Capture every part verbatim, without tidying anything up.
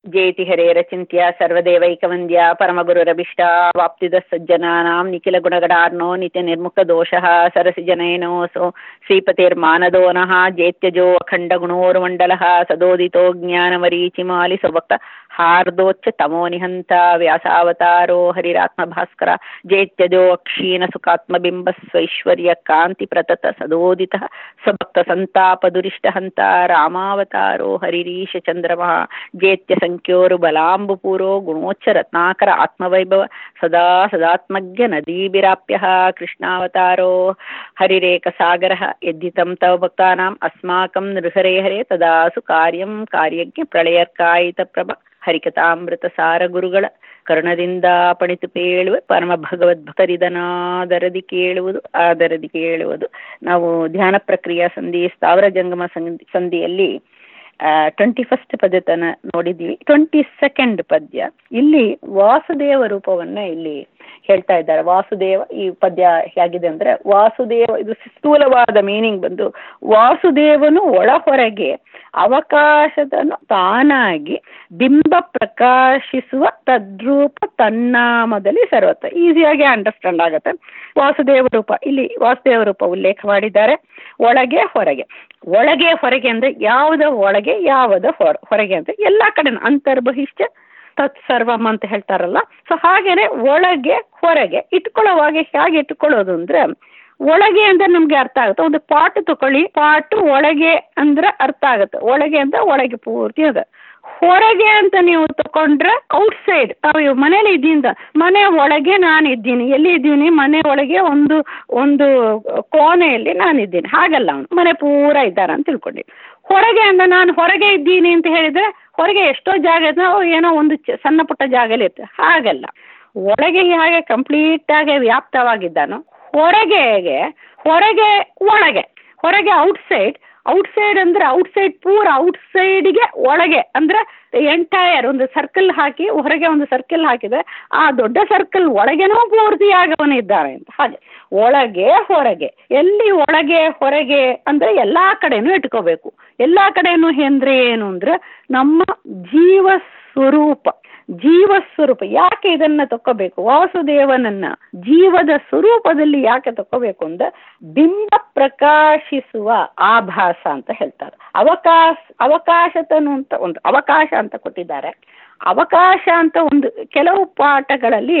ಜೇತಿ ಹರೇರಚಿಂತ್ಯ ಸರ್ವದೇವೈಕವಂದ್ಯ ಪರಮಗುರುರಭಿಷ್ಟ ವಾಪ್ತಿದ ಸಜ್ಜನಾನಾಂ ನಿಖಿಲ ಗುಣಗಣಾರ್ನೋ ನಿತ್ಯ ನಿರ್ಮುಖ ದೋಷಃ ಸರಸಿ ಜನಯನೋಸೋ ಶ್ರೀಪತಿರ್ಮಾನದೋ ನಃ ಜೇತ್ಯಜೋ ಅಖಂಡ ಗುಣೋರ್ಮಂಡಲಃ ಸದೋದಿತೋ ಜ್ಞಾನಮರೀಚಿಮಾಲಿ ಸ್ವಭಕ್ತ ಹಾರ್ದೋಚ್ಚ ತಮೋ ನಿಹಂತ ವ್ಯಾಸಾವತಾರೋ ಹರಿರಾತ್ಮ ಭಾಸ್ಕರ ಜೇತ್ಯಜೋ ಅಕ್ಷೀಣ ಸುಖಾತ್ಮಬಿಂಬ ಸ್ವೈಶ್ವರ್ಯ ಕಾಂತಿ ಪ್ರತತ ಸದೋದಿತ ಸ್ವಭಕ್ತ ಸಂತಾಪ ದುರಿಷ್ಟ ಹಂತ ರಾಮಾವತಾರೋ ಹರಿರೀಶ ಚಂದ್ರಮಃ ಜೇತ್ಯ ಸಂಖ್ಯೋರು ಬಲಾಂಬುಪೂರೋ ಗುಣೋಚ್ಚ ರತ್ನಾಕರ ಆತ್ಮವೈಭವ ಸದಾ ಸದಾತ್ಮಜ್ಞ ನದೀಭಿರಾಪ್ಯ ಕೃಷ್ಣಾವತಾರೋ ಹರಿರೇಕ ಸಾಗರ ಯದ್ಧಿತಂ ತವ ಭಕ್ತಾನಾಂ ಅಸ್ಮಾಕಂ ನೃಹರೇ ಹರೇ ತದಾಸು ಕಾರ್ಯಂ ಕಾರ್ಯಜ್ಞ ಪ್ರಳಯರ್ಕಾಯಿತ ಪ್ರಭ ಹರಿಕಥಾಮೃತ ಸಾರ ಗುರುಗಳ ಕರ್ಣದಿಂದ ಪಣಿತು ಪೇಳುವ ಪರಮ ಭಗವದ್ಭಕ್ತರಿದನಾದರದಿ ಕೇಳುವುದು ಆದರದಿ ಕೇಳುವುದು. ನಾವು ಧ್ಯಾನ ಪ್ರಕ್ರಿಯಾ ಸಂಧಿ ಸ್ಥಾವರ ಜಂಗಮ ಸಂಧಿ ಸಂಧಿಯಲ್ಲಿ ಟ್ವೆಂಟಿ ಫಸ್ಟ್ ಪದ್ಯತನ ನೋಡಿದ್ವಿ. ಟ್ವೆಂಟಿ ಸೆಕೆಂಡ್ ಪದ್ಯ ಇಲ್ಲಿ ವಾಸುದೇವ ರೂಪವನ್ನ ಇಲ್ಲಿ ಹೇಳ್ತಾ ಇದ್ದಾರೆ. ವಾಸುದೇವ ಈ ಪದ್ಯ ಹೇಗಿದೆ ಅಂದ್ರೆ, ವಾಸುದೇವ ಇದು ಸ್ಥೂಲವಾದ ಮೀನಿಂಗ್ ಬಂದು ವಾಸುದೇವನು ಒಳ ಹೊರಗೆ ಅವಕಾಶದನು ತಾನಾಗಿ ಬಿಂಬ ಪ್ರಕಾಶಿಸುವ ತದ್ರೂಪ ತನ್ನಾಮದಲ್ಲಿ ಸರ್ವತ್ರ. ಈಸಿಯಾಗಿ ಅಂಡರ್ಸ್ಟ್ಯಾಂಡ್ ಆಗುತ್ತೆ. ವಾಸುದೇವ ರೂಪ ಇಲ್ಲಿ ವಾಸುದೇವ ರೂಪ ಉಲ್ಲೇಖ ಮಾಡಿದ್ದಾರೆ. ಒಳಗೆ ಹೊರಗೆ, ಒಳಗೆ ಹೊರಗೆ ಅಂದ್ರೆ ಯಾವುದ ಒಳಗೆ ಯಾವುದ ಹೊರ ಹೊರಗೆ ಅಂದ್ರೆ ಎಲ್ಲ ಕಡೆ ಅಂತರ್ಬಹಿಷ್ಠ ತತ್ಸರ್ವಂ ಅಂತ ಹೇಳ್ತಾರಲ್ಲ. ಸೊ ಹಾಗೇನೆ ಒಳಗೆ ಹೊರಗೆ ಇಟ್ಕೊಳ್ಳೋವಾಗ ಹೇಗೆ ಇಟ್ಕೊಳ್ಳೋದು ಅಂದ್ರೆ, ಒಳಗೆ ಅಂದ್ರೆ ನಮ್ಗೆ ಅರ್ಥ ಆಗುತ್ತೆ. ಒಂದು ಪಾಟ್ ತಗೊಳ್ಳಿ, ಪಾಟ್ ಒಳಗೆ ಅಂದ್ರೆ ಅರ್ಥ ಆಗುತ್ತೆ. ಒಳಗೆ ಅಂದ್ರೆ ಒಳಗೆ ಪೂರ್ತಿ ಅದ. ಹೊರಗೆ ಅಂತ ನೀವು ತಕೊಂಡ್ರೆ ಔಟ್ ಸೈಡ್, ನಾವು ಮನೇಲಿ ಇದ್ದೀಂದ ಮನೆ ಒಳಗೆ ನಾನು ಇದ್ದೀನಿ. ಎಲ್ಲಿ ಇದ್ದೀನಿ? ಮನೆ ಒಳಗೆ ಒಂದು ಒಂದು ಕೋಣೆಯಲ್ಲಿ ನಾನು ಇದ್ದೀನಿ. ಹಾಗಲ್ಲ, ಅವನು ಮನೆ ಪೂರ ಇದ್ದಾರ ಅಂತ ತಿಳ್ಕೊಂಡಿ. ಹೊರಗೆ ಅಂದ್ರೆ ನಾನು ಹೊರಗೆ ಇದ್ದೀನಿ ಅಂತ ಹೇಳಿದ್ರೆ ಹೊರಗೆ ಎಷ್ಟೋ ಜಾಗ ಏನೋ ಒಂದು ಸಣ್ಣ ಪುಟ್ಟ ಜಾಗದಲ್ಲಿ ಇರ್ತದೆ. ಹಾಗಲ್ಲ, ಒಳಗೆ ಹೇಗೆ ಕಂಪ್ಲೀಟ್ ಆಗಿ ವ್ಯಾಪ್ತವಾಗಿದ್ದಾನೋ ಹೊರಗೆ ಹೊರಗೆ ಒಳಗೆ, ಹೊರಗೆ ಔಟ್ ಸೈಡ್, ಔಟ್ ಸೈಡ್ ಅಂದ್ರೆ ಔಟ್ ಸೈಡ್ ಪೂರ ಔಟ್ ಸೈಡ್ಗೆ ಒಳಗೆ ಅಂದ್ರೆ ಎಂಟೈರ್ ಒಂದು ಸರ್ಕಲ್ ಹಾಕಿ ಹೊರಗೆ ಒಂದು ಸರ್ಕಲ್ ಹಾಕಿದ್ರೆ ಆ ದೊಡ್ಡ ಸರ್ಕಲ್ ಒಳಗೆನೂ ಪೂರ್ತಿಯಾಗವನು ಇದ್ದಾರೆ ಅಂತ. ಹಾಗೆ ಒಳಗೆ ಹೊರಗೆ, ಎಲ್ಲಿ ಒಳಗೆ ಹೊರಗೆ ಅಂದ್ರೆ ಎಲ್ಲಾ ಕಡೆನೂ ಇಟ್ಕೋಬೇಕು. ಎಲ್ಲಾ ಕಡೆನೂ ಅಂದ್ರೆ ಏನು ಅಂದ್ರೆ ನಮ್ಮ ಜೀವ ಸ್ವರೂಪ, ಜೀವ ಸ್ವರೂಪ. ಯಾಕೆ ಇದನ್ನ ತಕ್ಕೋಬೇಕು? ವಾಸುದೇವನನ್ನ ಜೀವದ ಸ್ವರೂಪದಲ್ಲಿ ಯಾಕೆ ತಕ್ಕೋಬೇಕು ಅಂದ್ರೆ ಬಿಂಬ ಪ್ರಕಾಶಿಸುವ ಆಭಾಸ ಅಂತ ಹೇಳ್ತಾರೆ. ಅವಕಾಶ ಅವಕಾಶತನು ಅಂತ ಒಂದು ಅವಕಾಶ ಅಂತ ಕೊಟ್ಟಿದ್ದಾರೆ. ಅವಕಾಶ ಅಂತ ಒಂದು ಕೆಲವು ಪಾಠಗಳಲ್ಲಿ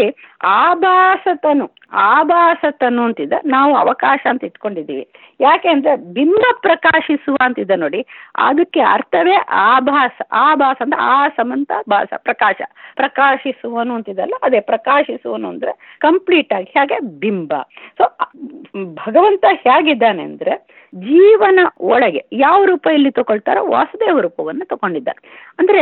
ಆಭಾಸತನು ಆಭಾಸತನು ಅಂತಿದ್ದ, ನಾವು ಅವಕಾಶ ಅಂತ ಇಟ್ಕೊಂಡಿದ್ದೀವಿ. ಯಾಕೆ ಅಂದ್ರೆ ಬಿಂಬ ಪ್ರಕಾಶಿಸುವ ಅಂತಿದ್ದ ನೋಡಿ, ಅದಕ್ಕೆ ಅರ್ಥವೇ ಆಭಾಸ. ಆಭಾಸ ಅಂದ್ರೆ ಆ ಸಮಂತ ಭಾಸ, ಪ್ರಕಾಶ, ಪ್ರಕಾಶಿಸುವನು ಅಂತಿದ್ದಲ್ಲ, ಅದೇ ಪ್ರಕಾಶಿಸುವನು ಅಂದ್ರೆ ಕಂಪ್ಲೀಟ್ ಆಗಿ ಹೇಗೆ ಬಿಂಬ. ಸೊ ಭಗವಂತ ಹೇಗಿದ್ದಾನೆ ಅಂದ್ರೆ ಜೀವನ ಒಳಗೆ ಯಾವ ರೂಪ ಇಲ್ಲಿ ತಗೊಳ್ತಾರೋ ವಾಸುದೇವ ರೂಪವನ್ನು ತಗೊಂಡಿದ್ದಾರೆ. ಅಂದ್ರೆ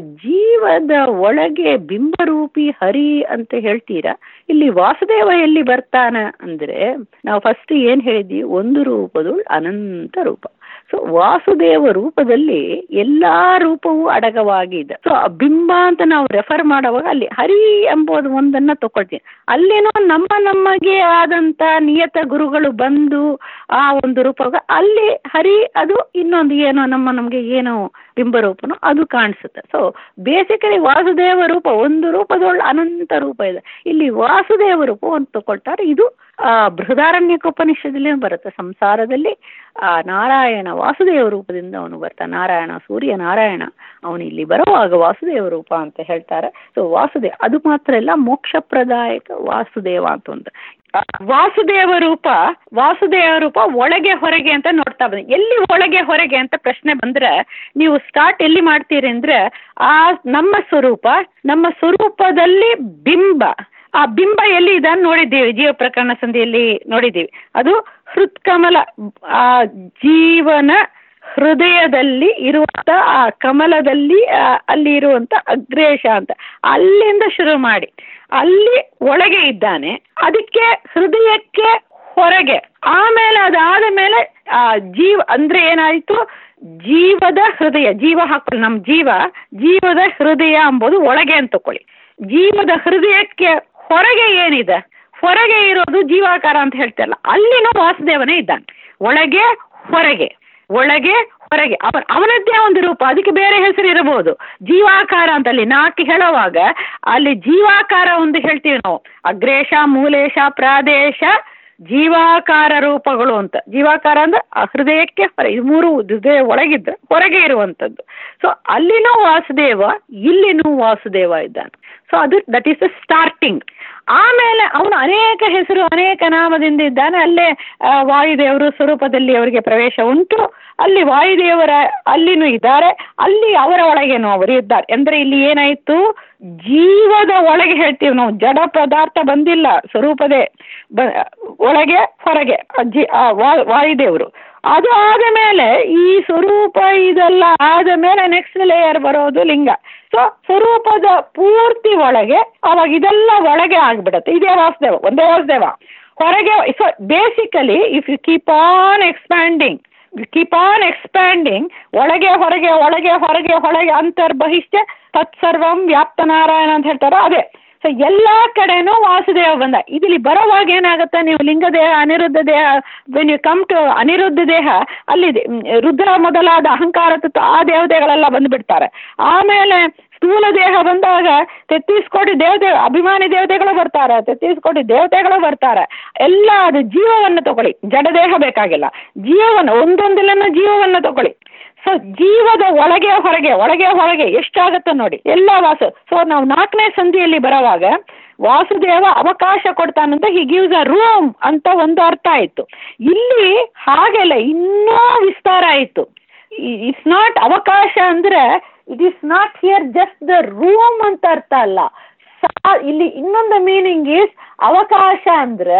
ಜೀವದ ಒಳಗೆ ಬಿಂಬರೂಪಿ ಹರಿ ಅಂತ ಹೇಳ್ತೀರಾ, ಇಲ್ಲಿ ವಾಸುದೇವ ಎಲ್ಲಿ ಬರ್ತಾನ ಅಂದ್ರೆ ನಾವು ಫಸ್ಟ್ ಏನ್ ಹೇಳಿದ್ವಿ, ಒಂದು ರೂಪದು ಅನಂತ ರೂಪ. ಸೊ ವಾಸುದೇವ ರೂಪದಲ್ಲಿ ಎಲ್ಲಾ ರೂಪವೂ ಅಡಗವಾಗಿ ಇದೆ. ಸೊ ಬಿಂಬ ಅಂತ ನಾವು ರೆಫರ್ ಮಾಡುವಾಗ ಅಲ್ಲಿ ಹರಿ ಎಂಬುದು ಒಂದನ್ನ ತಗೊಳ್ತೀವಿ. ಅಲ್ಲೇನೋ ನಮ್ಮ ನಮಗೆ ಆದಂತ ನಿಯತ ಗುರುಗಳು ಬಂದು ಆ ಒಂದು ರೂಪ, ಅಲ್ಲಿ ಹರಿ ಅದು ಇನ್ನೊಂದು ಏನೋ ನಮ್ಮ ನಮ್ಗೆ ಏನೋ ಬಿಂಬರೂಪನೋ ಅದು ಕಾಣಿಸುತ್ತೆ. ಸೊ ಬೇಸಿಕಲಿ ವಾಸುದೇವ ರೂಪ ಒಂದು ರೂಪದೊಳ್ಳ ಅನಂತ ರೂಪ ಇದೆ. ಇಲ್ಲಿ ವಾಸುದೇವ ರೂಪ ಒಂದು ತಗೊಳ್ತಾರೆ. ಇದು ಆ ಬೃಹದಾರಣ್ಯಕೋಪನಿಷದಲ್ಲಿ ಬರುತ್ತೆ. ಸಂಸಾರದಲ್ಲಿ ಆ ನಾರಾಯಣ ವಾಸುದೇವ ರೂಪದಿಂದ ಅವನು ಬರ್ತಾನೆ. ನಾರಾಯಣ ಸೂರ್ಯ ನಾರಾಯಣ ಅವನು ಇಲ್ಲಿ ಬರುವಾಗ ವಾಸುದೇವ ರೂಪ ಅಂತ ಹೇಳ್ತಾರೆ. ಸೊ ವಾಸುದೇವ ಅದು ಮಾತ್ರ ಇಲ್ಲ, ಮೋಕ್ಷಪ್ರದಾಯಕ ವಾಸುದೇವ ಅಂತ ಒಂದು ವಾಸುದೇವ ರೂಪ. ವಾಸುದೇವ ರೂಪ ಒಳಗೆ ಹೊರಗೆ ಅಂತ ನೋಡ್ತಾ ಬಂದ. ಎಲ್ಲಿ ಒಳಗೆ ಹೊರಗೆ ಅಂತ ಪ್ರಶ್ನೆ ಬಂದ್ರೆ ನೀವು ಸ್ಟಾರ್ಟ್ ಎಲ್ಲಿ ಮಾಡ್ತೀರಿ ಅಂದ್ರೆ ಆ ನಮ್ಮ ಸ್ವರೂಪ, ನಮ್ಮ ಸ್ವರೂಪದಲ್ಲಿ ಬಿಂಬ. ಆ ಬಿಂಬ ಎಲ್ಲಿ ಇದೆ ನೋಡಿದ್ದೀವಿ, ಜೀವ ಪ್ರಕರಣ ಸಂಧಿಯಲ್ಲಿ ನೋಡಿದ್ದೀವಿ. ಅದು ಹೃತ್ಕಮಲ, ಆ ಜೀವನ ಹೃದಯದಲ್ಲಿ ಇರುವಂತ ಆ ಕಮಲದಲ್ಲಿ ಅಲ್ಲಿ ಇರುವಂತ ಅಗ್ರೇಶ ಅಂತ, ಅಲ್ಲಿಂದ ಶುರು ಮಾಡಿ ಅಲ್ಲಿ ಒಳಗೆ ಇದ್ದಾನೆ. ಅದಕ್ಕೆ ಹೃದಯಕ್ಕೆ ಹೊರಗೆ, ಆಮೇಲೆ ಅದಾದ ಮೇಲೆ ಆ ಜೀವ ಅಂದ್ರೆ ಏನಾಯ್ತು, ಜೀವದ ಹೃದಯ, ಜೀವ ಹಾಕೊಳ್ಳಿ, ನಮ್ಮ ಜೀವ ಜೀವದ ಹೃದಯ ಎಂಬುದು ಒಳಗೆ ಅಂತ ತಕೊಳ್ಳಿ. ಜೀವದ ಹೃದಯಕ್ಕೆ ಹೊರಗೆ ಏನಿದೆ, ಹೊರಗೆ ಇರೋದು ಜೀವಾಕಾರ ಅಂತ ಹೇಳ್ತಾರಲ್ಲ, ಅಲ್ಲಿನೂ ವಾಸುದೇವನೇ ಇದ್ದಾನೆ. ಒಳಗೆ ಹೊರಗೆ ಒಳಗೆ ಹೊರಗೆ ಅವನ ಅವನದ್ದೇ ಒಂದು ರೂಪ, ಅದಕ್ಕೆ ಬೇರೆ ಹೆಸರು ಇರಬಹುದು. ಜೀವಾಕಾರ ಅಂತ ಅಲ್ಲಿ ನಾಲ್ಕು ಹೇಳುವಾಗ ಅಲ್ಲಿ ಜೀವಾಕಾರ ಒಂದು ಹೇಳ್ತೀವಿ ನಾವು, ಅಗ್ರೇಶ, ಮೂಲೇಶ, ಪ್ರಾದೇಶ, ಜೀವಾಕಾರ ರೂಪಗಳು ಅಂತ. ಜೀವಾಕಾರ ಅಂದ್ರೆ ಹೃದಯಕ್ಕೆ ಹೊರ, ಇದು ಮೂರು ಹೃದಯ ಒಳಗಿದ್ರೆ ಹೊರಗೆ ಇರುವಂಥದ್ದು. ಸೊ ಅಲ್ಲಿನೂ ವಾಸುದೇವ, ಇಲ್ಲಿನೂ ವಾಸುದೇವ ಇದ್ದಾನೆ. ಸೊ ಅದು ದಟ್ ಈಸ್ ದ ಸ್ಟಾರ್ಟಿಂಗ್. ಆಮೇಲೆ ಅವನು ಅನೇಕ ಹೆಸರು ಅನೇಕ ನಾಮದಿಂದ ಇದ್ದಾನೆ. ಅಲ್ಲೇ ವಾಯುದೇವರು ಸ್ವರೂಪದಲ್ಲಿ ಅವರಿಗೆ ಪ್ರವೇಶ ಉಂಟು. ಅಲ್ಲಿ ವಾಯುದೇವರ ಅಲ್ಲಿನೂ ಇದ್ದಾರೆ, ಅಲ್ಲಿ ಅವರ ಒಳಗೇನು ಅವರು ಇದ್ದಾರೆ. ಅಂದ್ರೆ ಇಲ್ಲಿ ಏನಾಯ್ತು, ಜೀವದ ಒಳಗೆ ಹೇಳ್ತೀವಿ ನಾವು, ಜಡ ಪದಾರ್ಥ ಬಂದಿಲ್ಲ, ಸ್ವರೂಪದೇ ಬ ಒಳಗೆ ಹೊರಗೆ ಜಿ ವಾಯುದೇವರು. ಅದು ಆದ ಮೇಲೆ ಈ ಸ್ವರೂಪ ಇದೆಲ್ಲ ಆದ ಮೇಲೆ ನೆಕ್ಸ್ಟ್ ಲೇಯರ್ ಬರೋದು ಲಿಂಗ. ಸೊ ಸ್ವರೂಪದ ಪೂರ್ತಿ ಒಳಗೆ ಅವಾಗ ಇದೆಲ್ಲ ಒಳಗೆ ಆಗ್ಬಿಡತ್ತೆ. ಇದೇ ವಾಸುದೇವ, ಒಂದೇ ವಾಸುದೇವ. ಹೊರಗೆ so basically if you keep on expanding keep on expanding ಒಳಗೆ ಹೊರಗೆ ಒಳಗೆ ಹೊರಗೆ ಹೊರಗೆ ಅಂತರ್ಬಹಿಷ್ಠ ತತ್ಸರ್ವಂ ವ್ಯಾಪ್ತ ನಾರಾಯಣ ಅಂತ ಹೇಳ್ತಾರೋ ಅದೇ. ಸೊ ಎಲ್ಲ ಕಡೆನೂ ವಾಸುದೇವ ಬಂದ. ಇಲ್ಲಿ ಬರೋವಾಗ ಏನಾಗುತ್ತೆ, ನೀವು ಲಿಂಗ ದೇಹ, ಅನಿರುದ್ಧ ದೇಹ, when you come to Aniruddha ದೇಹ, ಅಲ್ಲಿ ರುದ್ರ ಮೊದಲಾದ ಅಹಂಕಾರ ತತ್ವ ಆ ದೇವತೆಗಳೆಲ್ಲ ಬಂದುಬಿಡ್ತಾರೆ. ಆಮೇಲೆ ಸ್ಥೂಲ ದೇಹ ಬಂದಾಗ ತೆತ್ತೀಸ್ ಕೋಟಿ ದೇವತೆ, ಅಭಿಮಾನಿ ದೇವತೆಗಳು ಬರ್ತಾರೆ, ತೆತ್ತೀಸ್ ಕೋಟಿ ದೇವತೆಗಳು ಬರ್ತಾರೆ. ಎಲ್ಲ ಅದು ಜೀವವನ್ನು ತಗೊಳ್ಳಿ, ಜಡದೇಹ ಬೇಕಾಗಿಲ್ಲ, ಜೀವವನ್ನು ಒಂದೊಂದಿಲ್ಲನ್ನು ಜೀವವನ್ನು ತಗೊಳ್ಳಿ. ಸೊ ಜೀವದ ಒಳಗೆ ಹೊರಗೆ ಒಳಗೆ ಹೊರಗೆ ಎಷ್ಟಾಗತ್ತೆ ನೋಡಿ, ಎಲ್ಲ ವಾಸು. ಸೊ ನಾವು ನಾಲ್ಕನೇ ಸಂಧಿಯಲ್ಲಿ ಬರೋವಾಗ ವಾಸುದೇವ ಅವಕಾಶ ಕೊಡ್ತಾನಂತ, ಹಿ ಗಿವ್ಸ್ ಅ ರೂಮ್ ಅಂತ ಒಂದು ಅರ್ಥ ಆಯಿತು. ಇಲ್ಲಿ ಹಾಗೆಲ್ಲ ಇನ್ನೂ ವಿಸ್ತಾರ ಆಯಿತು. ಇಟ್ಸ್ ನಾಟ್ ಅವಕಾಶ ಅಂದ್ರೆ it is not here just the room ಅಂತ ಅರ್ಥ ಅಲ್ಲ. ಇಲ್ಲಿ ಇನ್ನೊಂದು ಮೀನಿಂಗ್ ಈಸ್ ಅವಕಾಶ ಅಂದ್ರೆ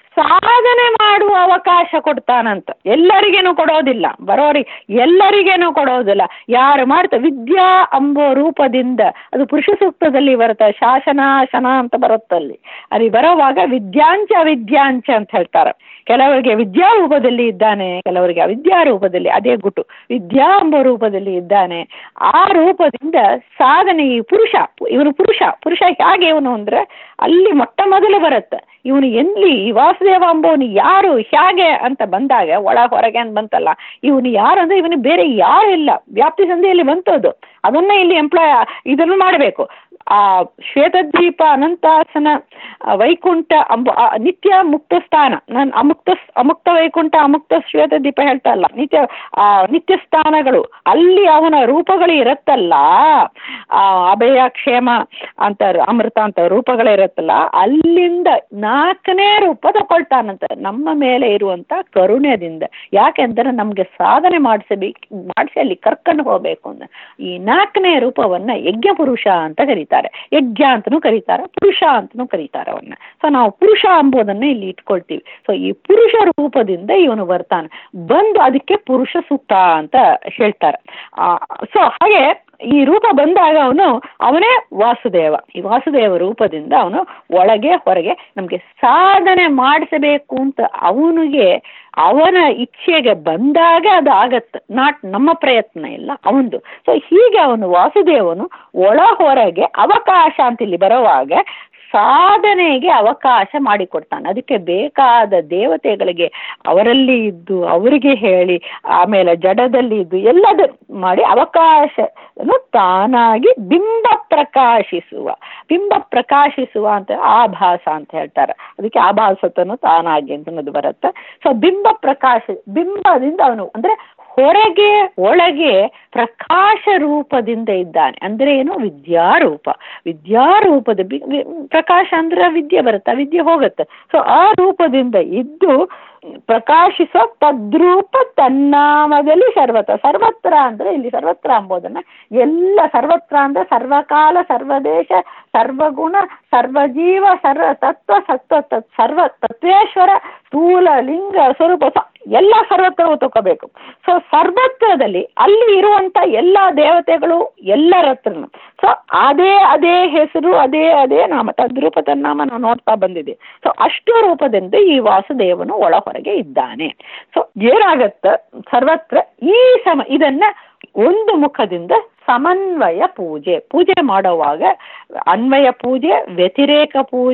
ಸಾಧನೆ ಮಾಡುವ ಅವಕಾಶ ಕೊಡ್ತಾನಂತ. ಎಲ್ಲರಿಗೇನು ಕೊಡೋದಿಲ್ಲ, ಬರೋರಿ ಎಲ್ಲರಿಗೇನು ಕೊಡೋದಿಲ್ಲ. ಯಾರು ಮಾಡ್ತಾರೆ ವಿದ್ಯಾ ಅಂಬೋ ರೂಪದಿಂದ, ಅದು ಪುರುಷ ಸೂಕ್ತದಲ್ಲಿ ಬರುತ್ತೆ, ಶಾಸನಾಶನ ಅಂತ ಬರುತ್ತಲ್ಲಿ. ಅಲ್ಲಿ ಬರೋವಾಗ ವಿದ್ಯಾಂಚ ಅವಿದ್ಯಾಂಚ ಅಂತ ಹೇಳ್ತಾರೆ. ಕೆಲವರಿಗೆ ವಿದ್ಯಾ ರೂಪದಲ್ಲಿ ಇದ್ದಾನೆ, ಕೆಲವರಿಗೆ ಅವಿದ್ಯಾ ರೂಪದಲ್ಲಿ, ಅದೇ ಗುಟ್ಟು ವಿದ್ಯಾ ಎಂಬ ರೂಪದಲ್ಲಿ ಇದ್ದಾನೆ. ಆ ರೂಪದಿಂದ ಸಾಧನೆ ಈ ಪುರುಷ, ಇವನು ಪುರುಷ ಪುರುಷ ಹೇಗೆ ಇವನು ಅಂದ್ರೆ ಅಲ್ಲಿ ಮೊಟ್ಟ ಮೊದಲು ಬರುತ್ತೆ. ಇವನು ಎಲ್ಲಿ ಈ ವಾಸುದೇವ ಅಂಬವನು ಯಾರು ಹೇಗೆ ಅಂತ ಬಂದಾಗ ಒಳ ಹೊರಗೆ ಅಂತ ಬಂತಲ್ಲ, ಇವನು ಯಾರು ಅಂದ್ರೆ ಇವನು ಬೇರೆ ಯಾರು ಇಲ್ಲ. ವ್ಯಾಪ್ತಿ ಸಂಧಿಯಲ್ಲಿ ಬಂತದ್ದು, ಅದನ್ನ ಇಲ್ಲಿ ಎಂಪ್ಲಾಯ್ ಇದನ್ನು ಮಾಡಬೇಕು. ಆ ಶ್ವೇತದ್ವೀಪ ಅನಂತಾಸನ ವೈಕುಂಠ ಅಂಬ ನಿತ್ಯ ಮುಕ್ತ ಸ್ಥಾನ, ನಾನು ಅಮುಕ್ತ ಅಮುಕ್ತ ವೈಕುಂಠ ಅಮುಕ್ತ ಶ್ವೇತದ್ವೀಪ ಹೇಳ್ತಾ ಇಲ್ಲ, ನಿತ್ಯ ಆ ನಿತ್ಯ ಸ್ಥಾನಗಳು ಅಲ್ಲಿ ಅವನ ರೂಪಗಳು ಇರತ್ತಲ್ಲ, ಆ ಅಭಯ ಕ್ಷೇಮ ಅಂತ ಅಮೃತ ಅಂತ ರೂಪಗಳು ಇರತ್ತಲ್ಲ, ಅಲ್ಲಿಂದ ನಾಲ್ಕನೇ ರೂಪ ತಗೊಳ್ತಾನಂತ ನಮ್ಮ ಮೇಲೆ ಇರುವಂತ ಕರುಣ್ಯದಿಂದ. ಯಾಕೆಂದ್ರೆ ನಮ್ಗೆ ಸಾಧನೆ ಮಾಡಿಸಬೇಕು, ಮಾಡಿಸಿ ಅಲ್ಲಿ ಕರ್ಕೊಂಡು ಹೋಗ್ಬೇಕು ಅಂತ ಈ ನಾಲ್ಕನೇ ರೂಪವನ್ನ ಯಜ್ಞ ಪುರುಷ ಅಂತ ಕರೀತಾರೆ, ಯಜ್ಞ ಅಂತನೂ ಕರೀತಾರೆ, ಪುರುಷ ಅಂತನೂ ಕರೀತಾರೆ ಅವನ್ನ. ಸೊ ನಾವು ಪುರುಷ ಎಂಬುದನ್ನ ಇಲ್ಲಿ ಇಟ್ಕೊಳ್ತೀವಿ. ಸೊ ಈ ಪುರುಷ ರೂಪದಿಂದ ಇವನು ಬರ್ತಾನೆ, ಬಂದು ಅದಕ್ಕೆ ಪುರುಷ ಸೂಕ್ತ ಅಂತ ಹೇಳ್ತಾರೆ. ಸೊ ಹಾಗೆ ಈ ರೂಪ ಬಂದಾಗ ಅವನು ಅವನೇ ವಾಸುದೇವ. ಈ ವಾಸುದೇವ ರೂಪದಿಂದ ಅವನು ಒಳಗೆ ಹೊರಗೆ ನಮ್ಗೆ ಸಾಧನೆ ಮಾಡಿಸಬೇಕು ಅಂತ ಅವನಿಗೆ ಅವನ ಇಚ್ಛೆಗೆ ಬಂದಾಗ ಅದು ಆಗತ್ತೆ, ನಾಟ್ ನಮ್ಮ ಪ್ರಯತ್ನ ಇಲ್ಲ ಅವಂದು. ಸೊ ಹೀಗೆ ಅವನು ವಾಸುದೇವನು ಒಳ ಹೊರಗೆ ಅವಕಾಶ ಅಂತ ಇಲ್ಲಿ ಬರುವಾಗ ಸಾಧನೆಗೆ ಅವಕಾಶ ಮಾಡಿಕೊಡ್ತಾನೆ. ಅದಕ್ಕೆ ಬೇಕಾದ ದೇವತೆಗಳಿಗೆ ಅವರಲ್ಲಿ ಇದ್ದು ಅವರಿಗೆ ಹೇಳಿ, ಆಮೇಲೆ ಜಡದಲ್ಲಿ ಇದ್ದು ಎಲ್ಲದ ಮಾಡಿ ಅವಕಾಶ ತಾನಾಗಿ ಬಿಂಬ ಪ್ರಕಾಶಿಸುವ, ಬಿಂಬ ಪ್ರಕಾಶಿಸುವ ಅಂತ ಆಭಾಸ ಅಂತ ಹೇಳ್ತಾರೆ. ಅದಕ್ಕೆ ಆಭಾಸತನು ತಾನಾಗಿ ಅಂತನದು ಬರುತ್ತೆ. ಸೊ ಬಿಂಬ ಪ್ರಕಾಶ, ಬಿಂಬದಿಂದ ಅವನು ಅಂದ್ರೆ ಹೊರಗೆ ಒಳಗೆ ಪ್ರಕಾಶ ರೂಪದಿಂದ ಇದ್ದಾನೆ. ಅಂದ್ರೆ ಏನು, ವಿದ್ಯಾರೂಪ. ವಿದ್ಯಾರೂಪದ ಪ್ರಕಾಶ ಅಂದ್ರೆ ವಿದ್ಯೆ ಬರುತ್ತೆ, ವಿದ್ಯೆ ಹೋಗುತ್ತೆ. ಸೊ ಆ ರೂಪದಿಂದ ಇದ್ದು ಪ್ರಕಾಶಿಸೋ ತದ್ರೂಪ ತನ್ನಾಮದಲ್ಲಿ ಸರ್ವತ್ರ. ಸರ್ವತ್ರ ಅಂದ್ರೆ ಇಲ್ಲಿ ಸರ್ವತ್ರ ಎಂಬುದನ್ನ ಎಲ್ಲ, ಸರ್ವತ್ರ ಅಂದ್ರೆ ಸರ್ವಕಾಲ ಸರ್ವದೇಶ ಸರ್ವಗುಣ ಸರ್ವಜೀವ ಸರ್ವ ತತ್ವ ಸತ್ವ ತತ್ ಸರ್ವ ತತ್ವೇಶ್ವರ ಸ್ಥೂಲ ಲಿಂಗ ಸ್ವರೂಪ ಎಲ್ಲ ಸರ್ವತ್ರವೂ ತಗೋಬೇಕು. ಸೊ ಸರ್ವತ್ರದಲ್ಲಿ ಅಲ್ಲಿ ಇರುವಂತ ಎಲ್ಲ ದೇವತೆಗಳು ಎಲ್ಲರ ಹತ್ರನು ಸೊ ಅದೇ ಅದೇ ಹೆಸರು, ಅದೇ ಅದೇ ನಾಮ, ತದ್ರೂಪ ತನ್ನಾಮ ನಾವು ನೋಡ್ತಾ ಬಂದಿದೆ. ಸೊ ಅಷ್ಟು ರೂಪದಿಂದ ಈ ವಾಸುದೇವನು ಒಳ ಹೊರಗೆ ಇದ್ದಾನೆ. ಸೊ ಏನಾಗತ್ತ ಸರ್ವತ್ರ ಈ ಸಮ ಇದನ್ನ ಒಂದು ಮುಖದಿಂದ ಸಮನ್ವಯ ಪೂಜೆ, ಪೂಜೆ ಮಾಡುವಾಗ ಅನ್ವಯ ಪೂಜೆ, ವ್ಯತಿರೇಕ ಪೂಜೆ,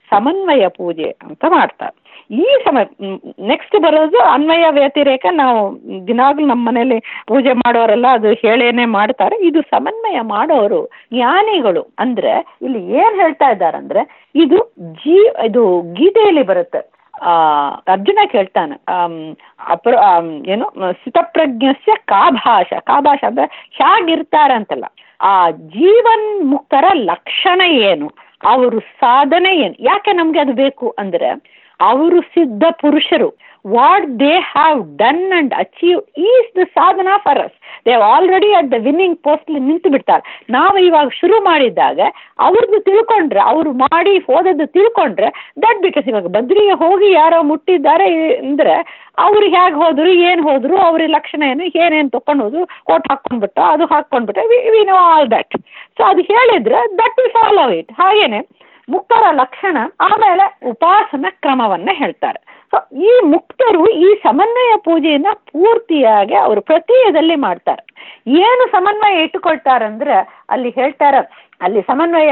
ಸಮನ್ವಯ ಪೂಜೆ ಅಂತ ಮಾಡ್ತಾರೆ. ಈ ಸಮ ನೆಕ್ಸ್ಟ್ ಬರೋದು ಅನ್ವಯ ವ್ಯತಿರೇಕ. ನಾವು ದಿನಾಗ್ಲೂ ನಮ್ಮ ಮನೇಲಿ ಪೂಜೆ ಮಾಡೋರೆಲ್ಲ ಅದು ಹೇಳೇನೆ ಮಾಡ್ತಾರೆ. ಇದು ಸಮನ್ವಯ ಮಾಡೋರು ಜ್ಞಾನಿಗಳು. ಅಂದ್ರೆ ಇಲ್ಲಿ ಏನ್ ಹೇಳ್ತಾ ಇದ್ದಾರಂದ್ರೆ, ಇದು ಜೀ ಇದು ಗೀತೆಯಲ್ಲಿ ಬರುತ್ತೆ. ಆ ಅರ್ಜುನ ಕೇಳ್ತಾನೆ, ಅಪ್ರ ಏನು ಸ್ಥಿತಪ್ರಜ್ಞಸ್ಯ ಕಾ ಭಾಷ, ಕಾ ಭಾಷ ಅಂದ್ರೆ ಹೇಗಿರ್ತಾರಂತಲ್ಲ, ಆ ಜೀವನ್ ಮುಕ್ತರ ಲಕ್ಷಣ ಏನು, ಅವರು ಸಾಧನೆ ಏನು. ಯಾಕೆ ನಮ್ಗೆ ಅದು ಬೇಕು ಅಂದ್ರೆ, ಅವರು ಸಿದ್ಧ ಪುರುಷರು. What they have done and achieve is the sadhana for us. They have already at the winning post ನಿಂತು ಬಿಡ್ತಾರೆ. ನಾವು ಇವಾಗ ಶುರು ಮಾಡಿದಾಗ ಅವ್ರದ್ದು ತಿಳ್ಕೊಂಡ್ರೆ, ಅವರು ಮಾಡಿ ಹೋದದ್ದು ತಿಳ್ಕೊಂಡ್ರೆ ದಟ್ ಬಿಕಾಸ್ ಇವಾಗ ಬದ್ರಿಗೆ ಹೋಗಿ ಯಾರೋ ಮುಟ್ಟಿದ್ದಾರೆ ಅಂದ್ರೆ ಅವ್ರು ಹೇಗೆ ಹೋದ್ರು, ಏನು ಹೋದ್ರು, ಅವ್ರ ಲಕ್ಷಣ ಏನು, ಏನೇನು ತಕೊಂಡು ಹೋದ್ರು, ಕೋಟ್ ಹಾಕೊಂಡ್ಬಿಟ್ಟು ಅದು ಹಾಕೊಂಡ್ಬಿಟ್ರೆ we know all that. So ಅದು ಹೇಳಿದ್ರೆ ದಟ್ ವಿ ಫಾಲೋ ಇಟ್. ಹಾಗೇನೆ ಮುಕ್ತರ ಲಕ್ಷಣ, ಆಮೇಲೆ ಉಪಾಸನ ಕ್ರಮವನ್ನ ಹೇಳ್ತಾರೆ. ಸೊ ಈ ಮುಕ್ತರು ಈ ಸಮನ್ವಯ ಪೂಜೆಯನ್ನ ಪೂರ್ತಿಯಾಗಿ ಅವರು ಪ್ರತಿಯದಲ್ಲಿ ಮಾಡ್ತಾರೆ. ಏನು ಸಮನ್ವಯ ಇಟ್ಟುಕೊಳ್ತಾರಂದ್ರೆ ಅಲ್ಲಿ ಹೇಳ್ತಾರ, ಅಲ್ಲಿ ಸಮನ್ವಯ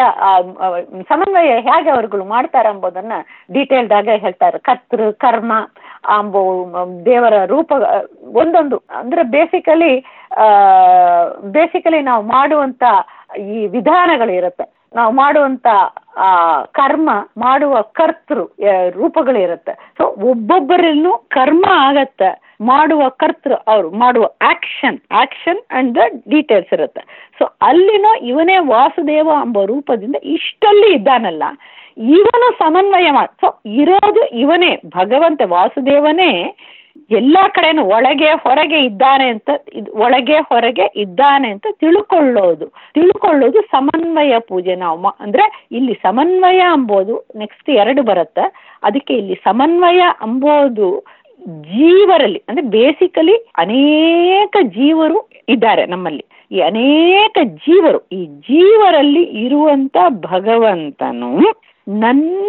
ಸಮನ್ವಯ ಹೇಗೆ ಅವರುಗಳು ಮಾಡ್ತಾರೆ ಎಂಬುದನ್ನ ಡೀಟೇಲ್ಡಾಗ ಹೇಳ್ತಾರೆ. ಕರ್ತೃ ಕರ್ಮ ಅಂಬೋ ದೇವರ ರೂಪ ಒಂದೊಂದು ಅಂದ್ರೆ ಬೇಸಿಕಲಿ ಆ ಬೇಸಿಕಲಿ ನಾವು ಮಾಡುವಂತ ಈ ವಿಧಾನಗಳು ಇರುತ್ತೆ. ನಾವು ಮಾಡುವಂತ ಆ ಕರ್ಮ ಮಾಡುವ ಕರ್ತೃ ರೂಪಗಳಿರುತ್ತೆ. ಸೊ ಒಬ್ಬೊಬ್ಬರಲ್ಲೂ ಕರ್ಮ ಆಗತ್ತೆ, ಮಾಡುವ ಕರ್ತೃ ಅವರು ಮಾಡುವ action action and the details ಇರುತ್ತೆ. ಸೊ ಅಲ್ಲಿನೋ ಇವನೇ ವಾಸುದೇವ ಎಂಬ ರೂಪದಿಂದ ಇಷ್ಟಲ್ಲಿ ಇದ್ದಾನಲ್ಲ, ಇವನು ಸಮನ್ವಯ ಮಾಡಿ. ಸೊ ಇರೋದು ಇವನೇ ಭಗವಂತ ವಾಸುದೇವನೇ ಎಲ್ಲಾ ಕಡೆನೂ ಒಳಗೆ ಹೊರಗೆ ಇದ್ದಾನೆ ಅಂತ, ಒಳಗೆ ಹೊರಗೆ ಇದ್ದಾನೆ ಅಂತ ತಿಳ್ಕೊಳ್ಳೋದು ತಿಳ್ಕೊಳ್ಳೋದು ಸಮನ್ವಯ ಪೂಜೆ. ನಾವು ಅಂದ್ರೆ ಇಲ್ಲಿ ಸಮನ್ವಯ ಅಂಬೋದು ನೆಕ್ಸ್ಟ್ ಎರಡು ಬರುತ್ತೆ. ಅದಕ್ಕೆ ಇಲ್ಲಿ ಸಮನ್ವಯ ಅಂಬೋದು ಜೀವರಲ್ಲಿ ಅಂದ್ರೆ ಬೇಸಿಕಲಿ ಅನೇಕ ಜೀವರು ಇದ್ದಾರೆ ನಮ್ಮಲ್ಲಿ. ಈ ಅನೇಕ ಜೀವರು, ಈ ಜೀವರಲ್ಲಿ ಇರುವಂತ ಭಗವಂತನು, ನನ್ನ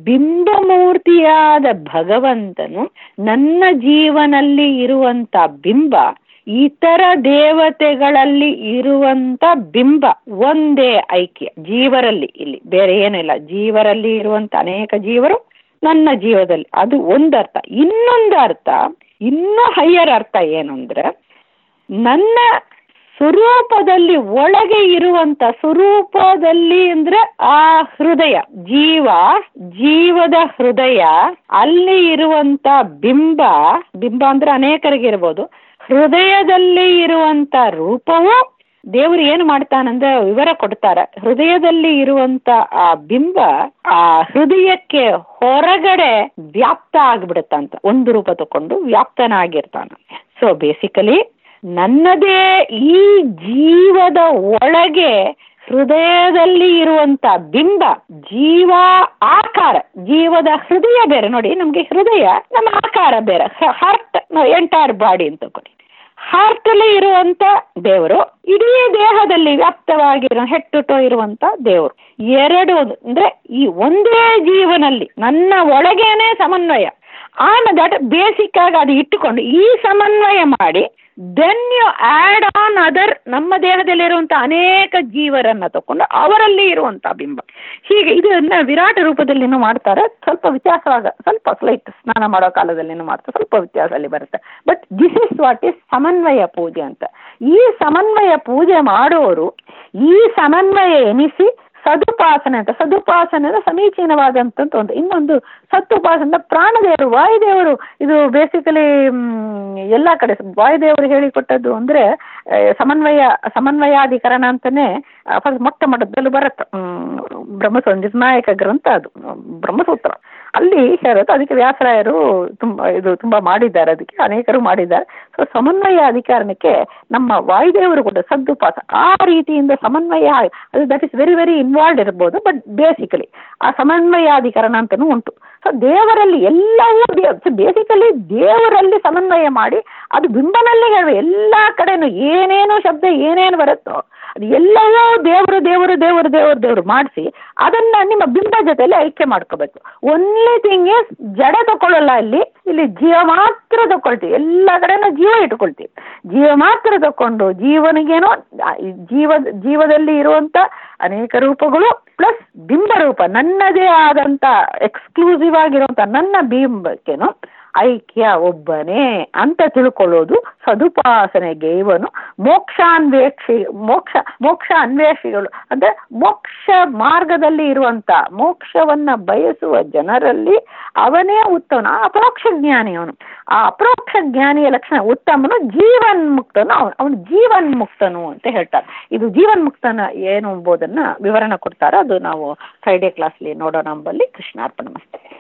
ಬಿಂಬಮೂರ್ತಿಯಾದ ಭಗವಂತನು, ನನ್ನ ಜೀವನಲ್ಲಿ ಇರುವಂತ ಬಿಂಬ ಇತರ ದೇವತೆಗಳಲ್ಲಿ ಇರುವಂತ ಬಿಂಬ ಒಂದೇ ಐಕ್ಯ ಜೀವರಲ್ಲಿ. ಇಲ್ಲಿ ಬೇರೆ ಏನಿಲ್ಲ, ಜೀವರಲ್ಲಿ ಇರುವಂತ ಅನೇಕ ಜೀವರು ನನ್ನ ಜೀವದಲ್ಲಿ, ಅದು ಒಂದರ್ಥ. ಇನ್ನೊಂದು ಅರ್ಥ, ಇನ್ನೂ ಹೈಯರ್ ಅರ್ಥ ಏನು ಅಂದ್ರೆ, ನನ್ನ ಸ್ವರೂಪದಲ್ಲಿ ಒಳಗೆ ಇರುವಂತ ಸ್ವರೂಪದಲ್ಲಿ ಅಂದ್ರೆ ಆ ಹೃದಯ, ಜೀವ ಜೀವದ ಹೃದಯ, ಅಲ್ಲಿ ಇರುವಂತ ಬಿಂಬ, ಬಿಂಬ ಅಂದ್ರೆ ಅನೇಕರಿಗೆ ಇರ್ಬೋದು, ಹೃದಯದಲ್ಲಿ ಇರುವಂತ ರೂಪವು ದೇವರು ಏನು ಮಾಡ್ತಾನಂದ್ರೆ ವಿವರ ಕೊಡ್ತಾರೆ. ಹೃದಯದಲ್ಲಿ ಇರುವಂತ ಆ ಬಿಂಬ ಆ ಹೃದಯಕ್ಕೆ ಹೊರಗಡೆ ವ್ಯಾಪ್ತ ಆಗ್ಬಿಡುತ್ತಂತ, ಒಂದು ರೂಪ ತಕೊಂಡು ವ್ಯಾಪ್ತನಾಗಿರ್ತಾನ. ಸೊ ಬೇಸಿಕಲಿ ನನ್ನದೇ ಈ ಜೀವದ ಒಳಗೆ ಹೃದಯದಲ್ಲಿ ಇರುವಂತ ಬಿಂಬ ಜೀವ ಆಕಾರ, ಜೀವದ ಹೃದಯ ಬೇರೆ. ನೋಡಿ, ನಮ್ಗೆ ಹೃದಯ ನಮ್ಮ ಆಕಾರ ಬೇರೆ, ಹಾರ್ಟ್ ಎಂಟೈರ್ ಬಾಡಿ ಅಂತ ಕೊಡಿ. ಹಾರ್ಟ್ ಅಲ್ಲಿ ಇರುವಂತ ದೇವರು ಇಡೀ ದೇಹದಲ್ಲಿ ವ್ಯಾಪ್ತವಾಗಿರೋ ಹೆಟ್ಟುಟೋ ಇರುವಂತ ದೇವರು. ಎರಡು ಅಂದ್ರೆ ಈ ಒಂದೇ ಜೀವನಲ್ಲಿ ನನ್ನ ಒಳಗೇನೆ ಸಮನ್ವಯ. ಆನ್ ದಟ್ ಬೇಸಿಕ್ ಆಗಿ ಅದು ಇಟ್ಟುಕೊಂಡು ಈ ಸಮನ್ವಯ ಮಾಡಿ then you add on other, ನಮ್ಮ ದೇಹದಲ್ಲಿರುವಂತ ಅನೇಕ ಜೀವರನ್ನ ತಕೊಂಡು ಅವರಲ್ಲಿ ಇರುವಂತ ಬಿಂಬ. ಹೀಗೆ ಇದನ್ನ ವಿರಾಟ ರೂಪದಲ್ಲಿನೂ ಮಾಡ್ತಾರೆ. ಸ್ವಲ್ಪ ವ್ಯತ್ಯಾಸವಾಗ, ಸ್ವಲ್ಪ ಸ್ಲೈಟ್ ಸ್ನಾನ ಮಾಡೋ ಕಾಲದಲ್ಲಿನೂ ಮಾಡ್ತಾರೆ, ಸ್ವಲ್ಪ ವ್ಯತ್ಯಾಸ ಅಲ್ಲಿ ಬರುತ್ತೆ. But this is what is ಸಮನ್ವಯ ಪೂಜೆ ಅಂತ. ಈ ಸಮನ್ವಯ ಪೂಜೆ ಮಾಡೋರು ಈ ಸಮನ್ವಯ ಎನಿಸಿ ಸದುಪಾಸನೆ ಅಂತ, ಸದುಪಾಸನೆ ಅಂದ್ರೆ ಸಮೀಚೀನವಾದಂತ ಒಂದು. ಇನ್ನೊಂದು ಸತ್ತುಪಾಸನೆ ಪ್ರಾಣದೇವರು, ವಾಯುದೇವರು. ಇದು ಬೇಸಿಕಲಿ ಎಲ್ಲಾ ಕಡೆ ವಾಯುದೇವರು ಹೇಳಿಕೊಟ್ಟದ್ದು ಅಂದ್ರೆ ಸಮನ್ವಯ ಸಮನ್ವಯಾಧಿಕರಣ ಅಂತಾನೆ ಫಸ್ಟ್ ಮೊಟ್ಟ ಮೊದಲು ಬರುತ್ತೆ. ಬ್ರಹ್ಮಸೂತ್ರ ನಿರ್ಣಾಯಕ ಗ್ರಂಥ ಅದು ಬ್ರಹ್ಮಸೂತ್ರ, ಅಲ್ಲಿ ಹೇಳೋದು. ಅದಕ್ಕೆ ವ್ಯಾಸರಾಯರು ತುಂಬಾ ಇದು ತುಂಬಾ ಮಾಡಿದ್ದಾರೆ, ಅದಕ್ಕೆ ಅನೇಕರು ಮಾಡಿದ್ದಾರೆ. ಸೊ ಸಮನ್ವಯ ಅಧಿಕಾರಣಕ್ಕೆ ನಮ್ಮ ವಾಯುದೇವರು ಕೂಡ ಸದ್ದುಪಾಸ ಆ ರೀತಿಯಿಂದ ಸಮನ್ವಯ, ಅದು that is very very involve ಇರ್ಬೋದು. ಬಟ್ ಬೇಸಿಕಲಿ ಆ ಸಮನ್ವಯಾಧಿಕರಣ ಅಂತನೂ ಉಂಟು. ಸೊ ದೇವರಲ್ಲಿ ಎಲ್ಲವೂ ಬೇಸಿಕಲಿ ದೇವರಲ್ಲಿ ಸಮನ್ವಯ ಮಾಡಿ ಅದು ಬಿಂಬನಲ್ಲೇ ಹೇಳುವ. ಎಲ್ಲ ಕಡೆನೂ ಏನೇನು ಶಬ್ದ ಏನೇನು ಬರುತ್ತೋ ಎಲ್ಲವೂ ದೇವರು ದೇವರು ದೇವರು ದೇವರು ದೇವರು ಮಾಡಿಸಿ ಅದನ್ನ ನಿಮ್ಮ ಬಿಂಬ ಜೊತೆಲಿ ಐಕ್ಯ ಮಾಡ್ಕೋಬೇಕು. ಒನ್ಲಿ ಥಿಂಗ್ ಇಸ್ ಜಡ ತಗೊಳ್ಳಲ್ಲ, ಇಲ್ಲಿ ಇಲ್ಲಿ ಜೀವ ಮಾತ್ರ ತಗೊಳ್ತೀವಿ, ಎಲ್ಲ ಕಡೆನೂ ಜೀವ ಇಟ್ಕೊಳ್ತೀವಿ. ಜೀವ ಮಾತ್ರ ತಕೊಂಡು ಜೀವನಿಗೇನೋ ಜೀವ ಜೀವದಲ್ಲಿ ಇರುವಂತ ಅನೇಕ ರೂಪಗಳು ಪ್ಲಸ್ ಬಿಂಬ ರೂಪ ನನ್ನದೇ ಆದಂತ ಎಕ್ಸ್ಕ್ಲೂಸಿವ್ ಆಗಿರುವಂತ ನನ್ನ ಬಿಂಬಕ್ಕೇನು ಐಕ್ಯ ಒಬ್ಬನೇ ಅಂತ ತಿಳ್ಕೊಳ್ಳೋದು ಸದುಪಾಸನೆಗೆ ಇವನು ಮೋಕ್ಷಾನ್ವೇಷಿ ಮೋಕ್ಷ ಮೋಕ್ಷ ಅನ್ವೇಷಿಗಳು ಅಂದ್ರೆ ಮೋಕ್ಷ ಮಾರ್ಗದಲ್ಲಿ ಇರುವಂತ ಮೋಕ್ಷವನ್ನ ಬಯಸುವ ಜನರಲ್ಲಿ ಅವನೇ ಉತ್ತಮನು, ಅಪರೋಕ್ಷ ಜ್ಞಾನಿ ಅವನು. ಆ ಅಪರೋಕ್ಷ ಜ್ಞಾನಿಯ ಲಕ್ಷಣ ಉತ್ತಮನು ಜೀವನ್ ಮುಕ್ತನು, ಅವನು ಅವನು ಜೀವನ್ ಮುಕ್ತನು ಅಂತ ಹೇಳ್ತಾರೆ. ಇದು ಜೀವನ್ ಮುಕ್ತನ ಏನು ಎಂಬುದನ್ನ ವಿವರಣೆ ಕೊಡ್ತಾರೆ, ಅದು ನಾವು ಫ್ರೈಡೇ ಕ್ಲಾಸ್ಲಿ ನೋಡೋಣ ಎಂಬಲ್ಲಿ. ಕೃಷ್ಣಾರ್ಪಣ ಮಸ್ತೆ.